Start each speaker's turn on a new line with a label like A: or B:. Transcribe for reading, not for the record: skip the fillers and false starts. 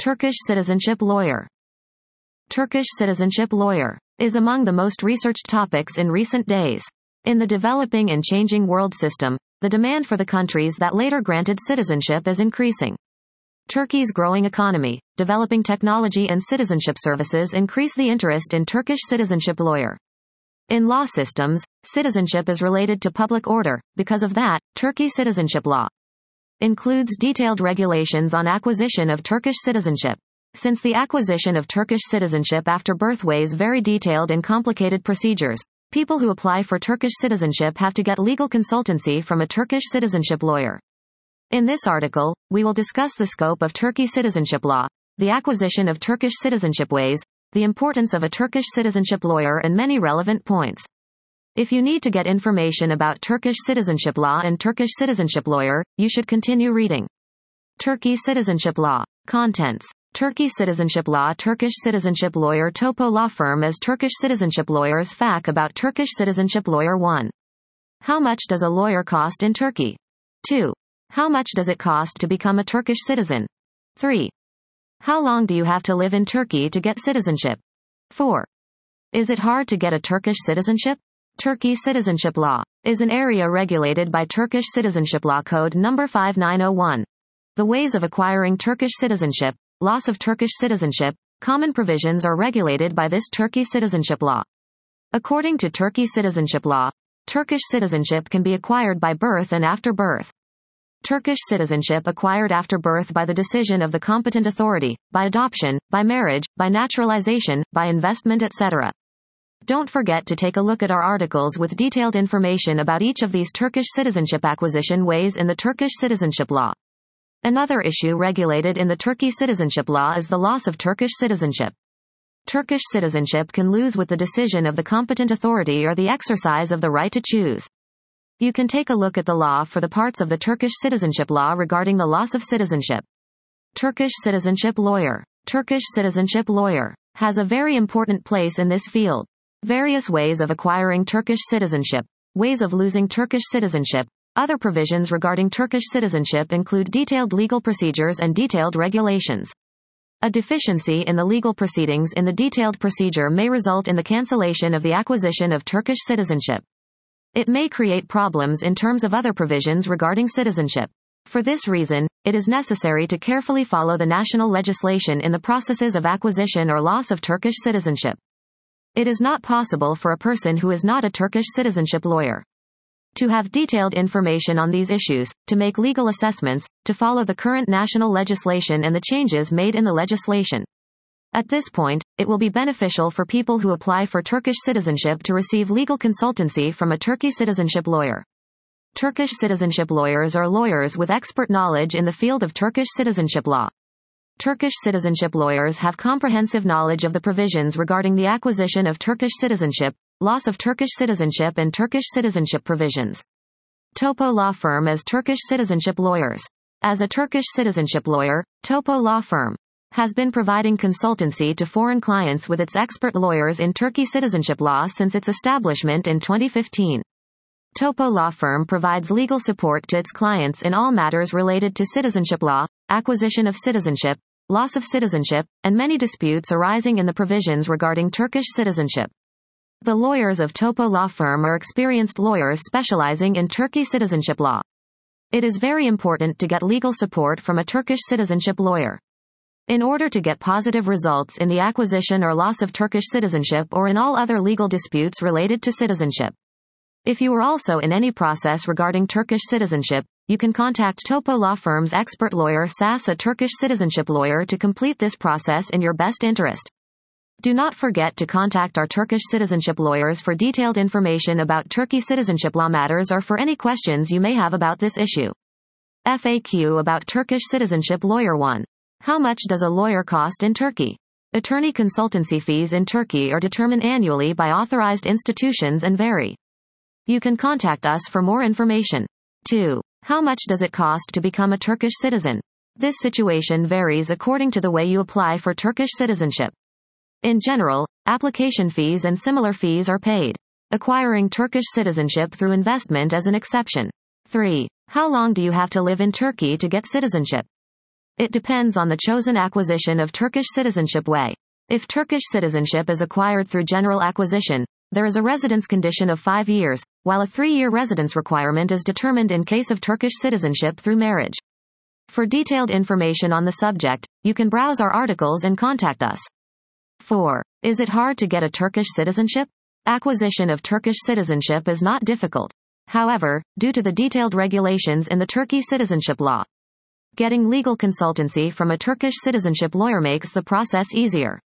A: Turkish citizenship lawyer. Turkish citizenship lawyer is among the most researched topics in recent days. In the developing and changing world system, the demand for the countries that later granted citizenship is increasing. Turkey's growing economy, developing technology and citizenship services increase the interest in Turkish citizenship lawyer. In law systems, citizenship is related to public order. Because of that, Turkey citizenship law includes detailed regulations on acquisition of Turkish citizenship. Since the acquisition of Turkish citizenship after birth weighs very detailed and complicated procedures, people who apply for Turkish citizenship have to get legal consultancy from a Turkish citizenship lawyer. In this article, we will discuss the scope of Turkey citizenship law, the acquisition of Turkish citizenship ways, the importance of a Turkish citizenship lawyer and many relevant points. If you need to get information about Turkish citizenship law and Turkish citizenship lawyer, you should continue reading. Turkey citizenship law. Contents. Turkey citizenship law. Turkish citizenship lawyer. Topo law firm as Turkish citizenship lawyers. Fact about Turkish citizenship lawyer. 1. How much does a lawyer cost in Turkey? 2. How much does it cost to become a Turkish citizen? 3. How long do you have to live in Turkey to get citizenship? 4. Is it hard to get a Turkish citizenship? Turkey citizenship law is an area regulated by Turkish Citizenship Law Code number 5901. The ways of acquiring Turkish citizenship, loss of Turkish citizenship, common provisions are regulated by this Turkey citizenship law. According to Turkey citizenship law, Turkish citizenship can be acquired by birth and after birth. Turkish citizenship acquired after birth by the decision of the competent authority, by adoption, by marriage, by naturalization, by investment, etc. Don't forget to take a look at our articles with detailed information about each of these Turkish citizenship acquisition ways in the Turkish citizenship law. Another issue regulated in the Turkey citizenship law is the loss of Turkish citizenship. Turkish citizenship can lose with the decision of the competent authority or the exercise of the right to choose. You can take a look at the law for the parts of the Turkish citizenship law regarding the loss of citizenship. Turkish citizenship lawyer. Turkish citizenship lawyer has a very important place in this field. Various ways of acquiring Turkish citizenship, ways of losing Turkish citizenship. Other provisions regarding Turkish citizenship include detailed legal procedures and detailed regulations. A deficiency in the legal proceedings in the detailed procedure may result in the cancellation of the acquisition of Turkish citizenship. It may create problems in terms of other provisions regarding citizenship. For this reason, it is necessary to carefully follow the national legislation in the processes of acquisition or loss of Turkish citizenship. It is not possible for a person who is not a Turkish citizenship lawyer to have detailed information on these issues, to make legal assessments, to follow the current national legislation and the changes made in the legislation. At this point, it will be beneficial for people who apply for Turkish citizenship to receive legal consultancy from a Turkey citizenship lawyer. Turkish citizenship lawyers are lawyers with expert knowledge in the field of Turkish citizenship law. Turkish citizenship lawyers have comprehensive knowledge of the provisions regarding the acquisition of Turkish citizenship, loss of Turkish citizenship and Turkish citizenship provisions. Topo law firm as Turkish citizenship lawyers. As a Turkish citizenship lawyer, Topo law firm has been providing consultancy to foreign clients with its expert lawyers in Turkey citizenship law since its establishment in 2015. Topo law firm provides legal support to its clients in all matters related to citizenship law, acquisition of citizenship, loss of citizenship, and many disputes arising in the provisions regarding Turkish citizenship. The lawyers of Topo law firm are experienced lawyers specializing in Turkey citizenship law. It is very important to get legal support from a Turkish citizenship lawyer in order to get positive results in the acquisition or loss of Turkish citizenship or in all other legal disputes related to citizenship. If you are also in any process regarding Turkish citizenship, you can contact Topo law firm's expert lawyer SAS, a Turkish citizenship lawyer, to complete this process in your best interest. Do not forget to contact our Turkish citizenship lawyers for detailed information about Turkey citizenship law matters or for any questions you may have about this issue. FAQ about Turkish citizenship lawyer. 1. How much does a lawyer cost in Turkey? Attorney consultancy fees in Turkey are determined annually by authorized institutions and vary. You can contact us for more information. 2. How much does it cost to become a Turkish citizen? This situation varies according to the way you apply for Turkish citizenship. In general, application fees and similar fees are paid. Acquiring Turkish citizenship through investment as an exception. 3. How long do you have to live in Turkey to get citizenship? It depends on the chosen acquisition of Turkish citizenship way. If Turkish citizenship is acquired through general acquisition, there is a residence condition of 5 years, while a 3-year residence requirement is determined in case of Turkish citizenship through marriage. For detailed information on the subject, you can browse our articles and contact us. 4. Is it hard to get a Turkish citizenship? Acquisition of Turkish citizenship is not difficult. However, due to the detailed regulations in the Turkey citizenship law, getting legal consultancy from a Turkish citizenship lawyer makes the process easier.